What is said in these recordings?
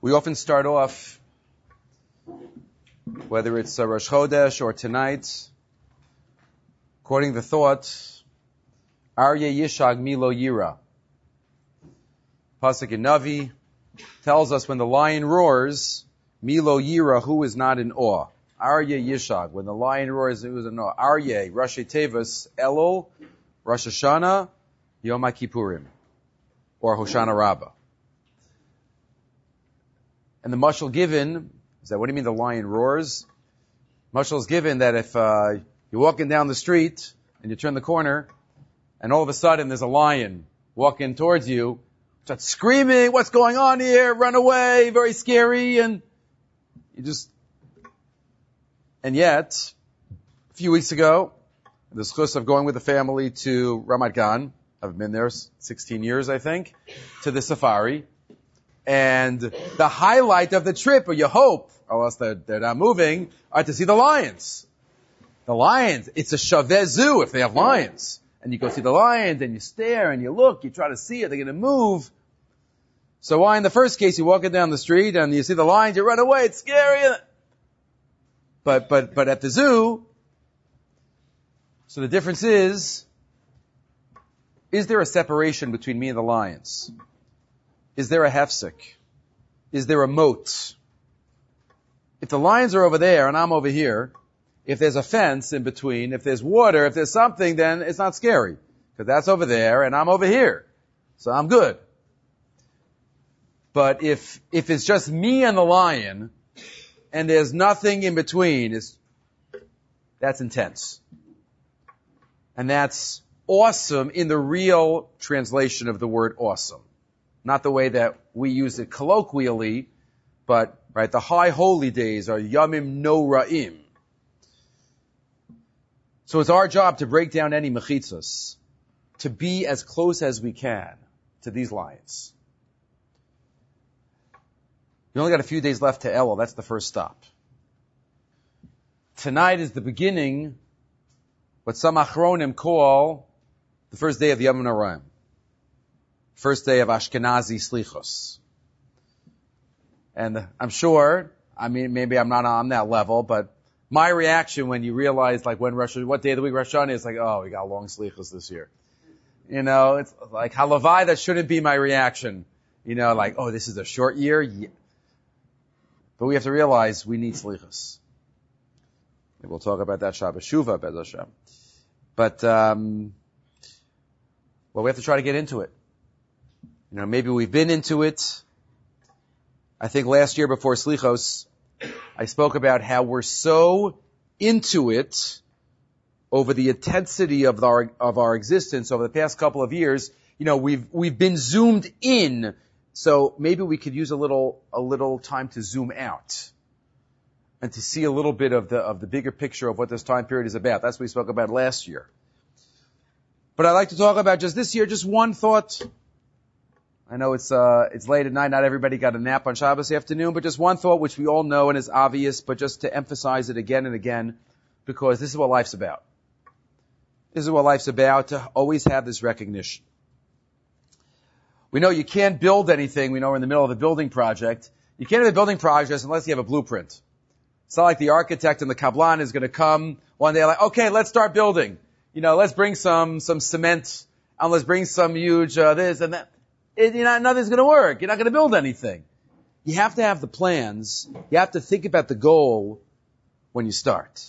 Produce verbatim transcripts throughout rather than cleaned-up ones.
We often start off, whether it's a Rosh Chodesh or tonight, quoting the thought, Aryeh Yishag Milo Yira. Pasuk in Navi tells us when the lion roars, Milo Yira, who is not in awe. Aryeh Yishag, when the lion roars, who is in awe. Aryeh, Rashi Tevas, Elul, Rosh Hashanah, Yom HaKippurim, or Hoshana Rabbah. And the mashal given is that, what do you mean the lion roars? Mashal is given that if uh, you're walking down the street and you turn the corner and all of a sudden there's a lion walking towards you, starts screaming, what's going on here? Run away, very scary, and you just... And yet, a few weeks ago, the schus of going with the family to Ramat Gan, I've been there sixteen years, I think, to the safari. And the highlight of the trip, or you hope, or else they're, they're not moving, are to see the lions. The lions, it's a Shaveh zoo if they have lions. And you go see the lions, and you stare, and you look, you try to see it, they're going to move. So why in the first case, you're walking down the street, and you see the lions, you run away, it's scary. But, but, but at the zoo, so the difference is, is there a separation between me and the lions? Is there a hefsek? Is there a moat? If the lions are over there and I'm over here, if there's a fence in between, if there's water, if there's something, then it's not scary. Because that's over there and I'm over here. So I'm good. But if, if it's just me and the lion, and there's nothing in between, it's, that's intense. And that's awesome in the real translation of the word awesome. Not the way that we use it colloquially, but, right, the high holy days are Yamim Noraim. So it's our job to break down any mechitzas, to be as close as we can to these lions. We only got a few days left to Elul. That's the first stop. Tonight is the beginning, what some achronim call the first day of the Yom Noraim. First day of Ashkenazi Slichos. And I'm sure, I mean, maybe I'm not on that level, but my reaction when you realize, like, when Rosh, what day of the week Rosh Hashanah is, like, oh, we got long Slichos this year. You know, it's like, halavai, that shouldn't be my reaction. You know, like, oh, this is a short year? Yeah. But we have to realize we need Slichos. We'll talk about that Shabbos Shuvah, Bez Hashem. But, um, well, we have to try to get into it. You know, maybe we've been into it. I think last year before Slichos, I spoke about how we're so into it over the intensity of our, of our existence over the past couple of years. You know, we've, we've been zoomed in. So maybe we could use a little, a little time to zoom out and to see a little bit of the, of the bigger picture of what this time period is about. That's what we spoke about last year. But I'd like to talk about just this year, just one thought. I know it's, uh, it's late at night. Not everybody got a nap on Shabbos afternoon, but just one thought which we all know and is obvious, but just to emphasize it again and again, because this is what life's about. This is what life's about, to always have this recognition. We know you can't build anything. We know we're in the middle of a building project. You can't have a building project unless you have a blueprint. It's not like the architect and the kablan is going to come one day like, okay, let's start building. You know, let's bring some, some cement, and let's bring some huge, uh, this and that. It, you know, nothing's going to work. You're not going to build anything. You have to have the plans. You have to think about the goal when you start.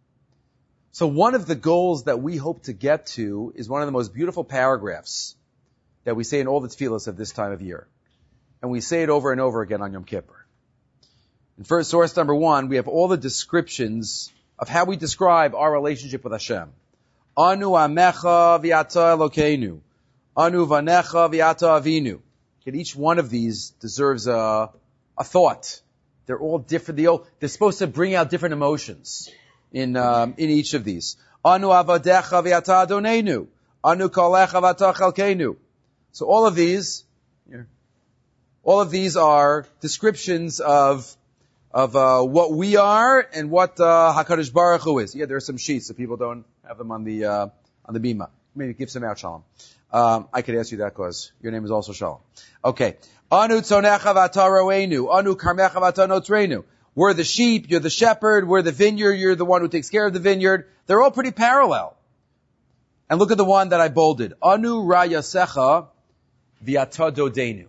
So one of the goals that we hope to get to is one of the most beautiful paragraphs that we say in all the tefillos of this time of year. And we say it over and over again on Yom Kippur. In first source number one, we have all the descriptions of how we describe our relationship with Hashem. Anu amecha v'ata Elokeinu. Anu vanecha v'ata avinu. Okay, each one of these deserves a, a thought. They're all different. They all, they're supposed to bring out different emotions in um, in each of these. Anu avadecha v'ata Adoneinu. Anu kolecha v'ata chalkeinu. So all of these, here, all of these are descriptions of of uh, what we are and what uh, Hakadosh Baruch Hu is. Yeah, there are some sheets if people don't have them on the uh, on the bima. Maybe give some out, Shalom. Um, I could ask you that because your name is also Shalom. Okay. Anu tzonecha v'ata roenu. Anu karmecha v'ata notrenu. We're the sheep, you're the shepherd, we're the vineyard, you're the one who takes care of the vineyard. They're all pretty parallel. And look at the one that I bolded. Anu rayasecha v'ata dodenu.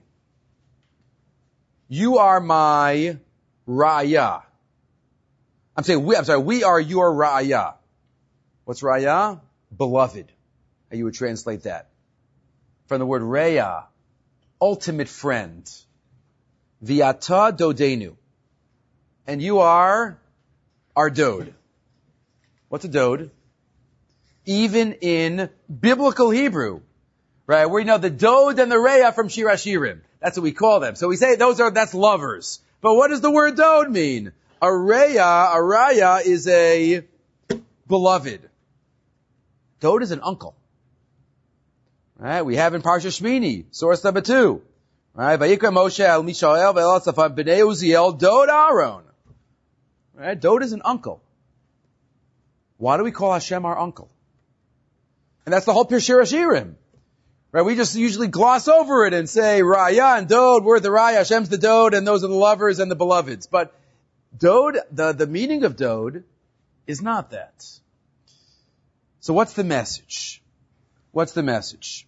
You are my raya. I'm saying we, I'm sorry, we are your raya. What's raya? Beloved. How you would translate that. From the word reya, ultimate friend. V'ata dodenu. And you are our dode. What's a dode? Even in biblical Hebrew, right? We know the dode and the reya from Shir HaShirim. That's what we call them. So we say those are, that's lovers. But what does the word dode mean? A reya, a raya is a beloved. Dode is an uncle. Right? We have in Parsha Shmini, source number two. Right? Vayikra Moshe al Mishael ve'el Safan b'nei Uziel dode Aaron. Right? Dode is an uncle. Why do we call Hashem our uncle? And that's the whole Shir HaShirim. Right? We just usually gloss over it and say Raya and Dode, we're the Raya, Hashem's the Dode, and those are the lovers and the beloveds. But Dode, the, the meaning of Dode is not that. So what's the message? What's the message?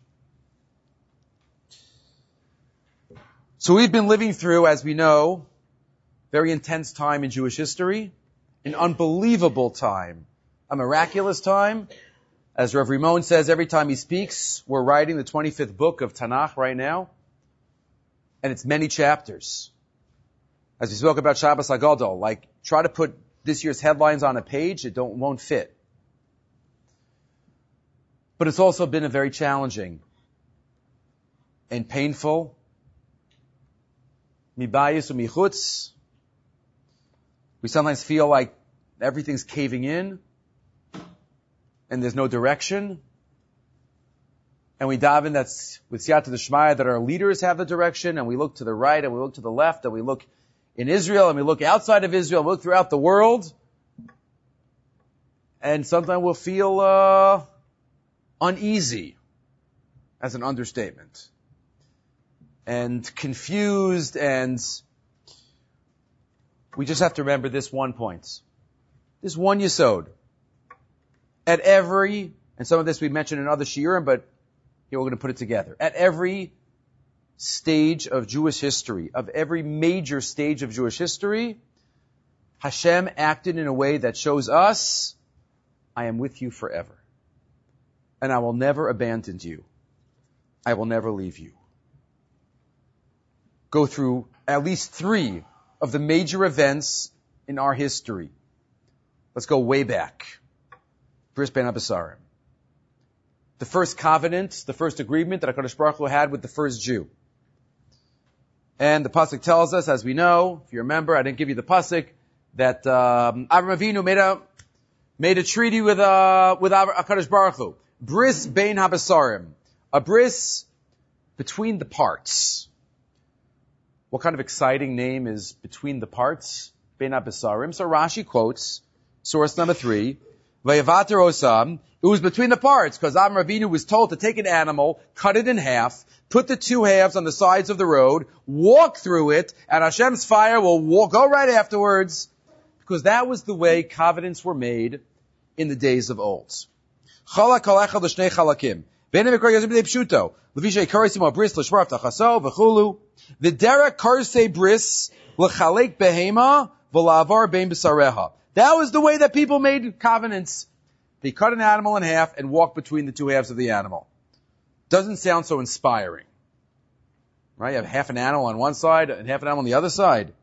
So we've been living through, as we know, very intense time in Jewish history, an unbelievable time, a miraculous time. As Rav Rimon says every time he speaks, we're writing the twenty-fifth book of Tanakh right now, and it's many chapters. As we spoke about Shabbos HaGadol, like try to put this year's headlines on a page, it don't won't fit. But it's also been a very challenging and painful, mibayis u'michutz. We sometimes feel like everything's caving in and there's no direction. And we dive in that's with Siyata D'Shmaya that our leaders have the direction, and we look to the right and we look to the left and we look in Israel and we look outside of Israel, we look throughout the world. And sometimes we'll feel uh, uneasy, as an understatement, and confused, and we just have to remember this one point. This one yesod. At every, and some of this we mentioned in other shiurim, but here we're going to put it together. At every stage of Jewish history, of every major stage of Jewish history, Hashem acted in a way that shows us, I am with you forever. And I will never abandon you. I will never leave you. Go through at least three of the major events in our history. Let's go way back. Bris Ben Abasarim. The first covenant, the first agreement that HaKadosh Baruch Hu had with the first Jew. And the pasuk tells us, as we know, if you remember, I didn't give you the pasuk, that um, Avraham Avinu made a made a treaty with uh, with HaKadosh Baruch Hu. Bris Ben Habasarim. A bris between the parts. What kind of exciting name is between the parts? Ben Habasarim. So Rashi quotes, source number three, Vayavater Osam. It was between the parts, because Avraham Avinu was told to take an animal, cut it in half, put the two halves on the sides of the road, walk through it, and Hashem's fire will walk, go right afterwards, because that was the way covenants were made in the days of old. The derek karse bris l'chalek behema v'la'avar bein b'sareha. That was the way that people made covenants. They cut an animal in half and walked between the two halves of the animal. Doesn't sound so inspiring. Right? You have half an animal on one side and half an animal on the other side.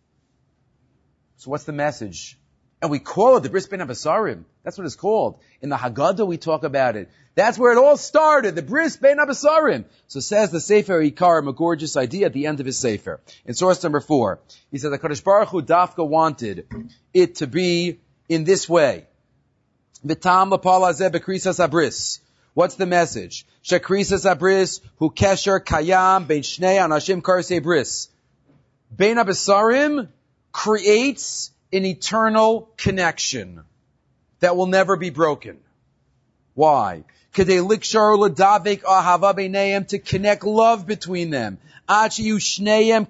So what's the message? And we call it the Bris Ben Habasarim. That's what it's called. In the Haggadah we talk about it. That's where it all started, the Bris Ben Habasarim. So says the Sefer Ikarim, a gorgeous idea at the end of his Sefer. In source number four, he says that HaKadosh Baruch Hu Dafka wanted it to be in this way. V'tam l'pala zeh b'krisas abris. What's the message? Shekrisas abris hu kesher kayam ben shnei anashim karsei bris. Ben Habasarim creates an eternal connection that will never be broken. Why? To connect love between them. We know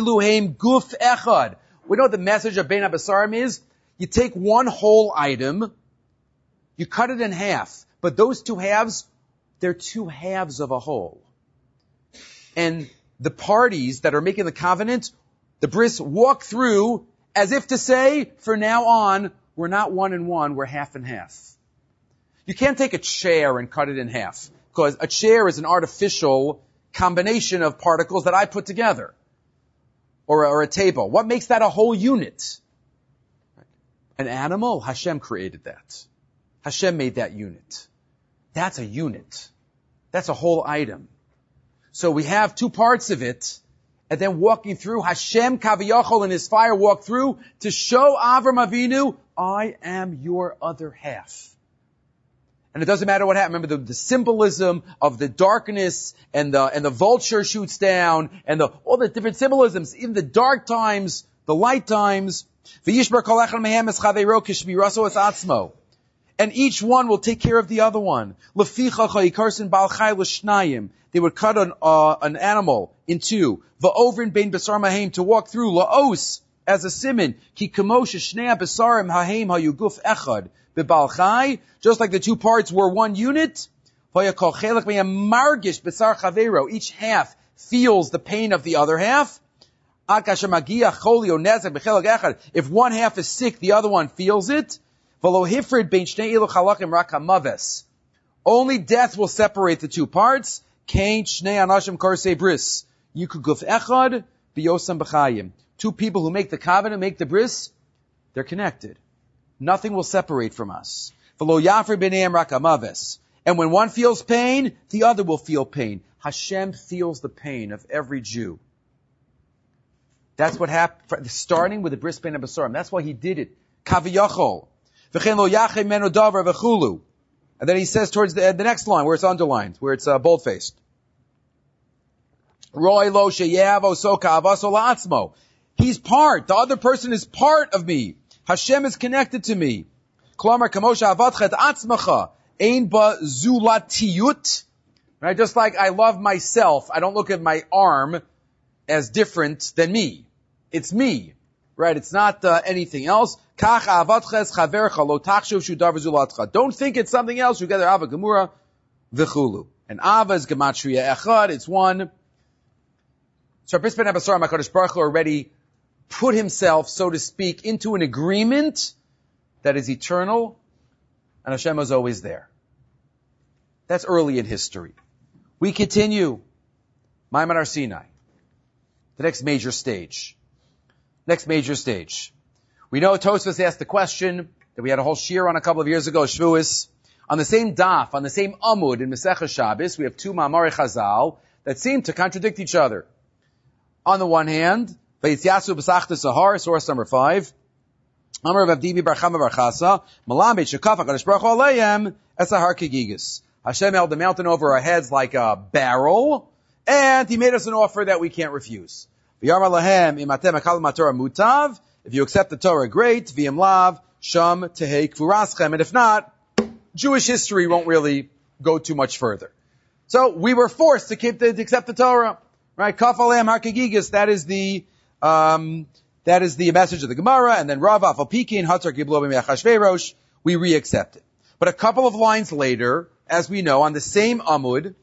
what the message of Bein HaBasarim is? You take one whole item, you cut it in half, but those two halves, they're two halves of a whole. And the parties that are making the covenant, the bris, walk through as if to say, from now on, we're not one and one, we're half and half. You can't take a chair and cut it in half, because a chair is an artificial combination of particles that I put together. Or, or a table. What makes that a whole unit? An animal? Hashem created that. Hashem made that unit. That's a unit. That's a whole item. So we have two parts of it, and then walking through, Hashem Kaviyachol and his fire walk through to show Avram Avinu, I am your other half. And it doesn't matter what happened. Remember the, the symbolism of the darkness and the, and the vulture shoots down and the, all the different symbolisms, even the dark times, the light times. And each one will take care of the other one. They would cut an, uh, an animal in two. Va'ovrin bein basar mahem, to walk through. La'os, as a siman. Ki kamosha shnei basarim hahem hayuguf echad. B'bal chai, just like the two parts were one unit. Vayakol chelak meyam margish basar chavero. Each half feels the pain of the other half. If one half is sick, the other one feels it. Only death will separate the two parts. Two people who make the covenant, make the bris, they're connected. Nothing will separate from us. And when one feels pain, the other will feel pain. Hashem feels the pain of every Jew. That's what happened, starting with the bris bein habasarim. That's why he did it. Kaviyachol. And then he says towards the, the next line, where it's underlined, where it's uh, bold-faced. He's part. The other person is part of me. Hashem is connected to me. Right? Just like I love myself, I don't look at my arm as different than me. It's me. Right? It's not uh, anything else. Don't think it's something else. You gather Ava Gemura v'chulu. And Ava is Gematria Echad. It's one. So Bris bein habasarim, HaKadosh Baruch Hu already put himself, so to speak, into an agreement that is eternal, and Hashem is always there. That's early in history. We continue. Maimon Har Sinai. The next major stage. Next major stage. We know Tosfos asked the question that we had a whole shir on a couple of years ago, Shavuos. On the same daf, on the same amud in Masechah Shabbos, we have two Ma'amari Chazal that seem to contradict each other. On the one hand, Vayityasu B'sachta Sahar, source number five, Amar of Avdimi Bar Chama Bar Chasa, Malam Beit Shekaf HaKadosh Baruch Hu Aleim, Esahar Kegigas. Hashem held the mountain over our heads like a barrel, and He made us an offer that we can't refuse. V'yamar lahem im atem akal matorah mutav. If you accept the Torah, great. V'im lav sham tehei kfuraschem. And if not, Jewish history won't really go too much further. So we were forced to keep the, to accept the Torah, right? Kaf aleim har kegigas. That is the um, that is the message of the Gemara. And then Rav Afal Pikin Hatzar Giblo b'Me'achashverosh. We re-accept it. But a couple of lines later, as we know, on the same Amud,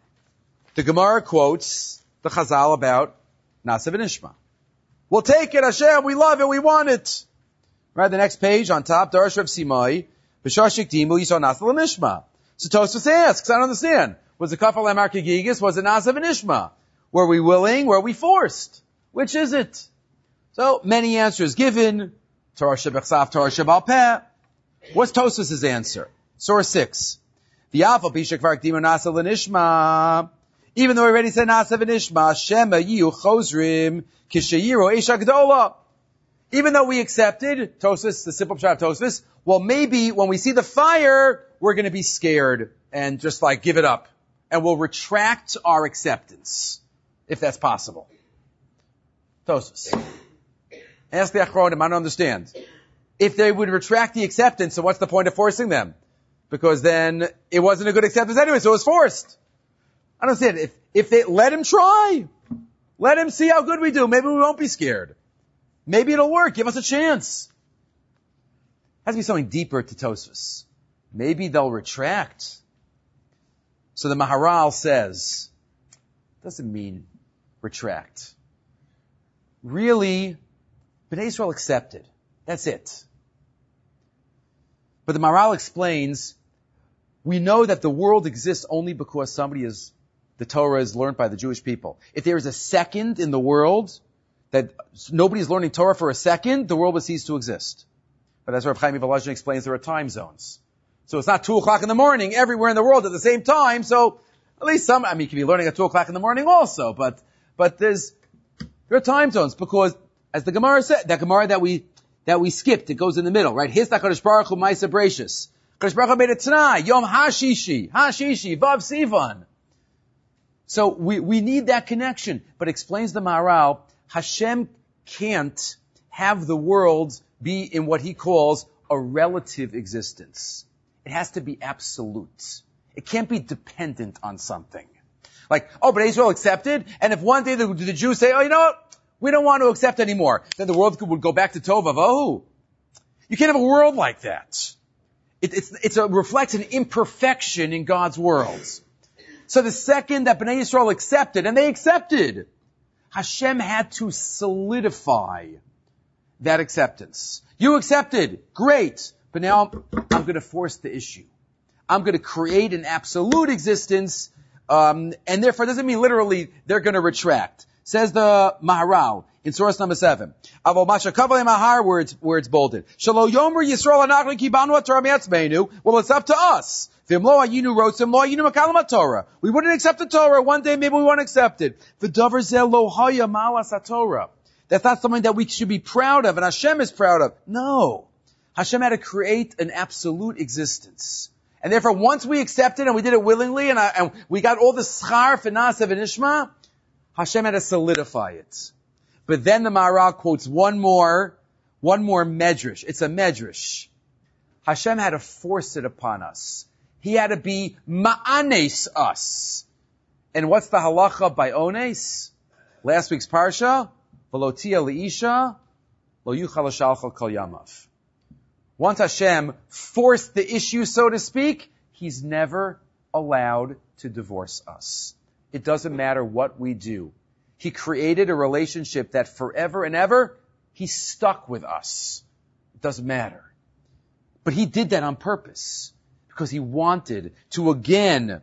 the Gemara quotes the Chazal about Nasa v'Nishma. We'll take it, Hashem, we love it, we want it. Right, the next page on top, Darash Rav Simai, B'shashik Dimu Yisrael Nasa v'Nishma. So Tosfos asks, I don't understand. Was it Kaf Alem Har Kegigas? Was it Nasa v'Nishma? Were we willing? Were we forced? Which is it? So, many answers given. Torah Shebechsav, Torah Shebal Peh. What's Tosfos' answer? Source six. V'yafal Pishak Vark Dimu Nasa v'Nishma. Even though we already said Nasa v'Nishma, Shema Yiu Chozrim Kishayiro Eisha Gdola. Even though we accepted, Tosfos, the simple pshat of Tosfos, well maybe when we see the fire, we're going to be scared and just like give it up. And we'll retract our acceptance, if that's possible. Tosfos. Ask the Achronim, I don't understand. If they would retract the acceptance, so what's the point of forcing them? because then it wasn't a good acceptance anyway, so it was forced. I don't see it. If, if they, let him try. Let him see how good we do. Maybe we won't be scared. Maybe it'll work. Give us a chance. Has to be something deeper to Tosfos. Maybe they'll retract. So the Maharal says, doesn't mean retract. Really, Bnei Yisrael accepted. That's it. But the Maharal explains, we know that the world exists only because somebody is, the Torah is learned by the Jewish people. If there is a second in the world, that nobody's learning Torah for a second, the world would cease to exist. But as Rav Chaim Volozhin explains, there are time zones. So it's not two o'clock in the morning everywhere in the world at the same time, so at least some, I mean, you can be learning at two o'clock in the morning also, but, but there's, there are time zones, because, as the Gemara said, that Gemara that we, that we skipped, it goes in the middle, right? His HaKadosh Baruch Hu Ma'aseh Bereishis. HaKadosh Baruch Hu made a Tanai, Yom HaShishi, HaShishi, Vav Sivan. So we, we need that connection. But explains the Maharal, Hashem can't have the world be in what he calls a relative existence. It has to be absolute. It can't be dependent on something. Like, oh, but Israel accepted, and if one day the, the Jews say, oh, you know what, we don't want to accept anymore, then the world would go back to Tov Vavohu. You can't have a world like that. It, it's, it's a, reflects an imperfection in God's world. So the second that Bnei Yisrael accepted, and they accepted, Hashem had to solidify that acceptance. You accepted, great, but now I'm, I'm going to force the issue. I'm going to create an absolute existence, um, and therefore it doesn't mean literally they're going to retract. Says the Maharal in source number seven. Avol mashakav mahar, where it's where it's bolded. Shalo yomer Yisrael anachli kibanu Torah miatzmeinu. Well, it's up to us. V'imlo ayinu rotzim lo ayinu makalam Torah. We wouldn't accept the Torah. One day maybe we won't accept it. V'davar zeh lo haya malas haTorah. That's not something that we should be proud of, and Hashem is proud of. No, Hashem had to create an absolute existence. And therefore, once we accepted and we did it willingly, and, I, and we got all the schar, finasev, and ishma, Hashem had to solidify it. But then the Maharal quotes one more, one more medrash. It's a medrash. Hashem had to force it upon us. He had to be ma'anes us. And what's the halacha by ones? Last week's parsha, v'lo tia leisha, lo yuchal l'shalchal kol yamav. Once Hashem forced the issue, so to speak, He's never allowed to divorce us. It doesn't matter what we do. He created a relationship that forever and ever, He's stuck with us. It doesn't matter. But He did that on purpose, because He wanted to again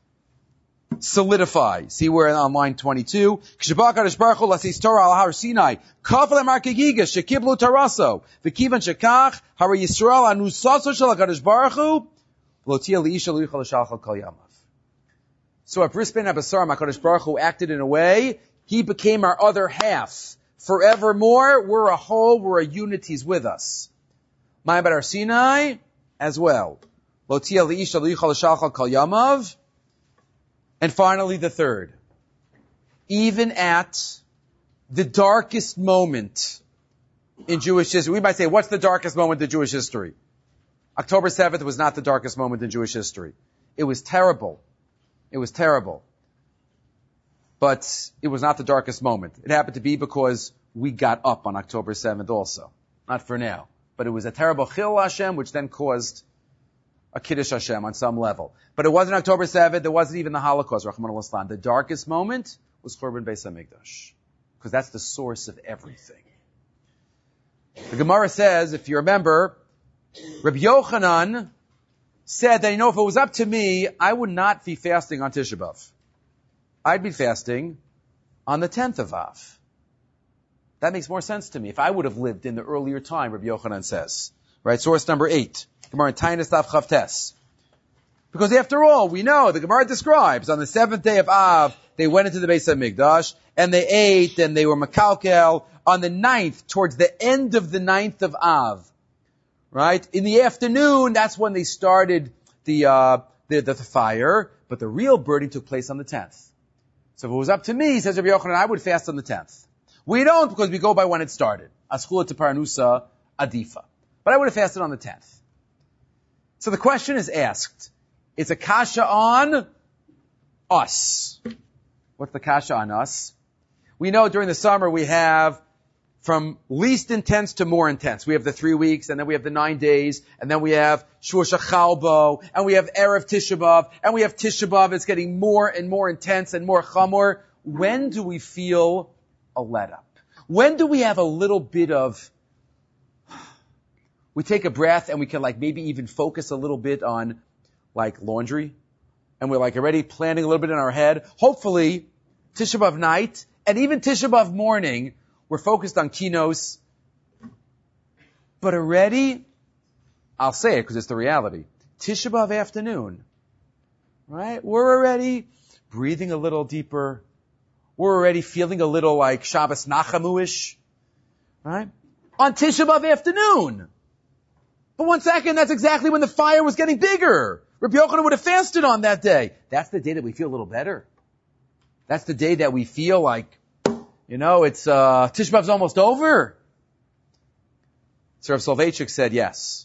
solidify. See where on line twenty-two, K'sheba HaKadosh Baruch Hu lasis Torah al Har Sinai, kaf le'mar kegiga shekiblu taraso, v'kivan shekach hara Yisrael anusaso shel HaKadosh Baruch Hu, v'lo tia li'isha lo yuchal l'shalchal kol yamav. So at Bris Ben Abasarim, HaKadosh Baruch Hu acted in a way, He became our other half. Forevermore, we're a whole, we're a unit, He's with us. Ma'am Bar Sinai, as well. Lo tia li'isha lo yuchal l'shalchal kol yamav. And finally, the third. Even at the darkest moment in Jewish history, we might say, what's the darkest moment in Jewish history? October seventh was not the darkest moment in Jewish history. It was terrible. It was terrible. But it was not the darkest moment. It happened to be because we got up on October seventh also. Not for now. But it was a terrible Chil Hashem, which then caused a Kiddush Hashem on some level. But it wasn't October seventh, it wasn't even the Holocaust, Rahman al-Islam. The darkest moment was Churban Beis HaMikdash. Because that's the source of everything. The Gemara says, if you remember, Rabbi Yochanan said that, you know, if it was up to me, I would not be fasting on Tisha B'Av. I'd be fasting on the tenth of Av. That makes more sense to me. If I would have lived in the earlier time, Rabbi Yochanan says. Right, source number eight. Gemara in Taanis Daf Chavtes. Because after all, we know, the Gemara describes, on the seventh day of Av, they went into the Beis HaMikdash, and they ate, and they were makalkel. On the ninth, towards the end of the ninth of Av, right? In the afternoon, that's when they started the, uh, the, the, the fire, but the real burning took place on the tenth. So if it was up to me, says Rabbi Yochanan, I would fast on the tenth. We don't, because we go by when it started. Aschula to Paranusa Adifa. But I would have fasted on the tenth. So the question is asked. It's a kasha on us. What's the kasha on us? We know during the summer we have from least intense to more intense. We have the three weeks, and then we have the nine days, and then we have Shvur Shachalbo, and we have Erev Tisha B'Av, and we have Tisha B'Av. It's getting more and more intense and more chamor. When do we feel a let up? When do we have a little bit of, we take a breath and we can like maybe even focus a little bit on like laundry, and we're like already planning a little bit in our head. Hopefully, Tisha B'Av night, and even Tisha B'Av morning, we're focused on kinos, but already, I'll say it because it's the reality, Tisha B'Av afternoon, right? We're already breathing a little deeper. We're already feeling a little like Shabbos Nachamu-ish, right? On Tisha B'Av afternoon. But one second, that's exactly when the fire was getting bigger. Rabbi Yochanan would have fasted on that day. That's the day that we feel a little better. That's the day that we feel like, you know, it's, uh, Tisha B'Av's almost over. So Rav Soloveitchik said yes.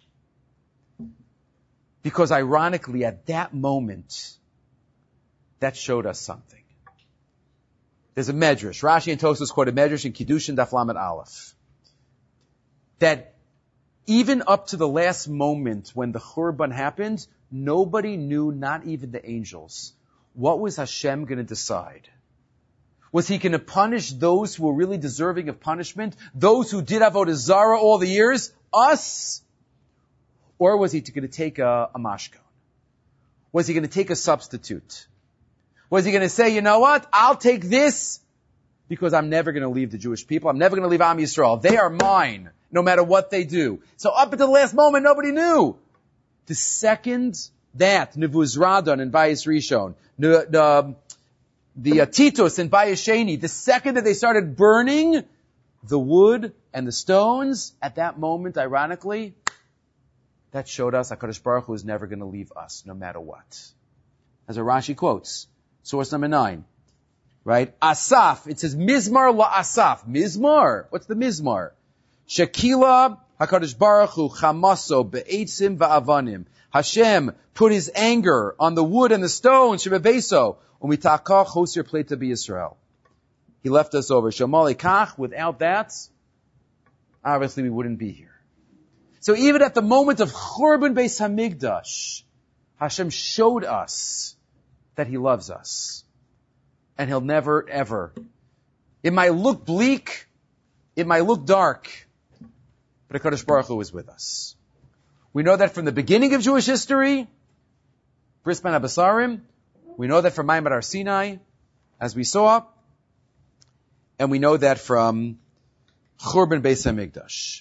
Because ironically, at that moment, that showed us something. There's a medrash. Rashi and Tosfos quote a medrash in Kiddushin Daf Lamed Aleph. That even up to the last moment when the Churban happened, nobody knew, not even the angels, what was Hashem going to decide. Was he going to punish those who were really deserving of punishment? Those who did Avodah Zarah all the years? Us? Or was he going to take a, a mashkon? Was he going to take a substitute? Was he going to say, you know what? I'll take this because I'm never going to leave the Jewish people. I'm never going to leave Am Yisrael. They are mine, no matter what they do. So up until the last moment, nobody knew. The second that, Nevuz Radon and Bayis Rishon, the, the The uh, Titus and Bayesheni, the second that they started burning the wood and the stones, at that moment, ironically, that showed us HaKadosh Baruch Hu is never going to leave us, no matter what. As a Rashi quotes, source number nine, right? Asaf, it says Mizmar la Asaf. Mizmar, what's the Mizmar? Shekila HaKadosh Baruch Hu chamaso be'etzim va'avanim. Hashem put his anger on the wood and the stones, shebebeso. When we takach hosir plate to be Israel, he left us over. Shomali kach. Without that, obviously we wouldn't be here. So even at the moment of Churban Beis Hamikdash, Hashem showed us that He loves us, and He'll never ever. It might look bleak, it might look dark, but HaKadosh Baruch Hu is with us. We know that from the beginning of Jewish history, Bris Ben Abasarim. We know that from Maimon Har Sinai, as we saw, and we know that from Churban Beis Hamikdash.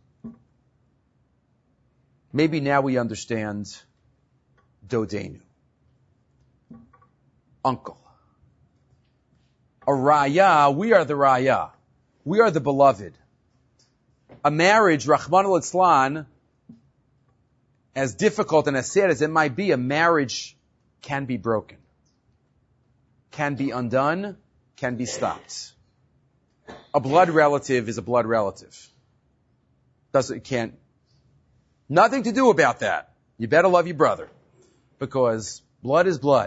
Maybe now we understand Dodenu, uncle. A Raya, we are the Raya. We are the beloved. A marriage, Rahman al-Itzlan, as difficult and as sad as it might be, a marriage can be broken, can be undone, can be stopped. A blood relative is a blood relative. Doesn't, can't, nothing to do about that. You better love your brother, because blood is blood.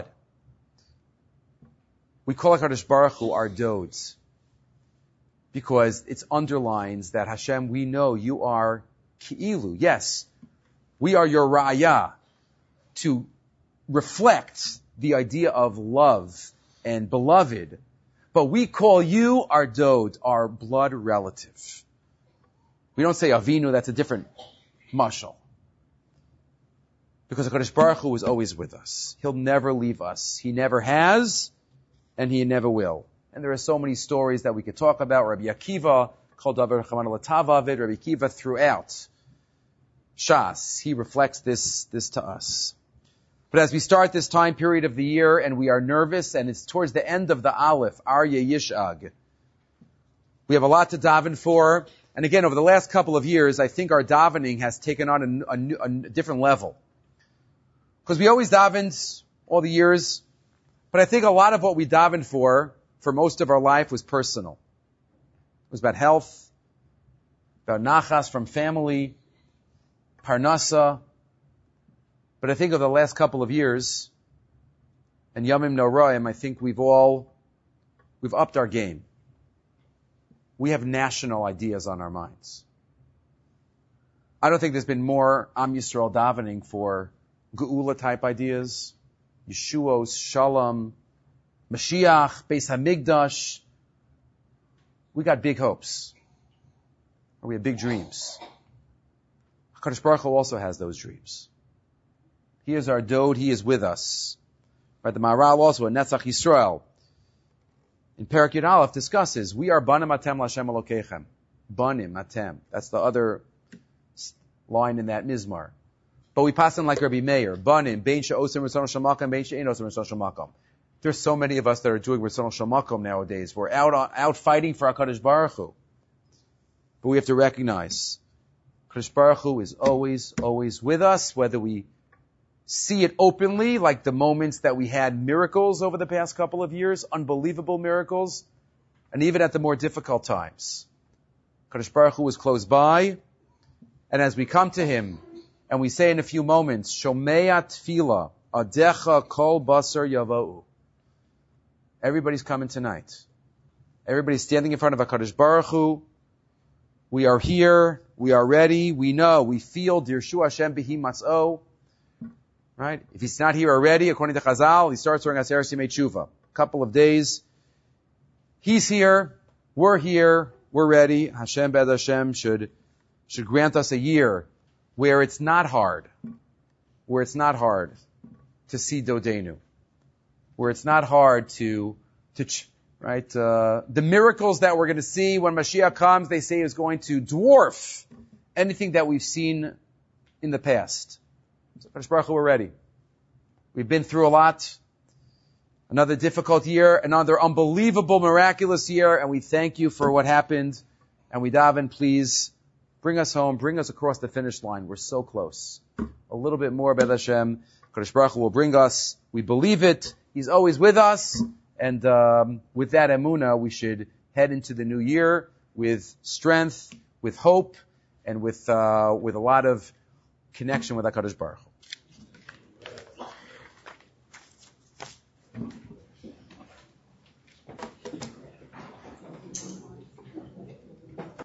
We call HaKadosh Baruch Hu our dodes, because it underlines that Hashem, we know you are ki'ilu. Yes, we are your ra'aya, to reflect the idea of love and beloved. But we call you our dode, our blood relative. We don't say Avinu, that's a different mashal. Because HaKadosh Baruch Hu is always with us. He'll never leave us. He never has, and He never will. And there are so many stories that we could talk about. Rabbi Akiva, called Davar Chaman Latavavid, Rabbi Akiva throughout Shas, he reflects this, this to us. But as we start this time period of the year and we are nervous, and it's towards the end of the Aleph, Arya Yishag, we have a lot to daven for. And again, over the last couple of years, I think our davening has taken on a, a, a different level. Because we always davened all the years, but I think a lot of what we davened for, for most of our life, was personal. It was about health, about nachas from family, parnasa, But I think of the last couple of years, and Yamim Noraim, I think we've all, we've upped our game. We have national ideas on our minds. I don't think there's been more Am Yisrael davening for Geula type ideas, Yeshuos, Shalom, Mashiach, Beis Hamikdash. We got big hopes. We have big dreams. HaKadosh Baruch Hu also has those dreams. He is our Dode, He is with us. Right, the Maharal also, in Netzach Yisrael, in Perek Yud Aleph discusses, we are Banim Atem L'Hashem Elokeichem. Banim Atem. That's the other line in that Mizmar. But we pass on like Rabbi Meir. Banim, Bein She'osim Ritzon Shemakom, Bein She'ein Osim Ritzon Shemakom. There's so many of us that are doing Ritzon Shemakom nowadays. We're out, out fighting for HaKadosh Baruch Hu. But we have to recognize, HaKadosh Baruch Hu is always, always with us, whether we see it openly, like the moments that we had miracles over the past couple of years, unbelievable miracles, and even at the more difficult times. HaKadosh Baruch Hu is close by, and as we come to Him, and we say in a few moments, Shomea Tefillah, Adecha Kol Basar Yavau. Everybody's coming tonight. Everybody's standing in front of HaKadosh Baruch Hu. We are here, we are ready, we know, we feel, Dirshu Hashem Bihi Matz'o. Right? If he's not here already, according to Chazal, he starts wearing Aseret Simei Tshuva. A couple of days. He's here. We're here. We're ready. Hashem B'ed Hashem should, should grant us a year where it's not hard. Where it's not hard to see Dodenu. Where it's not hard to, to, right? Uh, the miracles that we're going to see when Mashiach comes, they say is going to dwarf anything that we've seen in the past. So, HaKadosh Baruch Hu, we're ready. We've been through a lot. Another difficult year, another unbelievable, miraculous year, and we thank you for what happened. And we daven, please, bring us home, bring us across the finish line. We're so close. A little bit more, B'ez Hashem. HaKadosh Baruch Hu will bring us. We believe it. He's always with us. And um, with that emunah, we should head into the new year with strength, with hope, and with uh, with a lot of connection with HaKadosh Baruch Hu.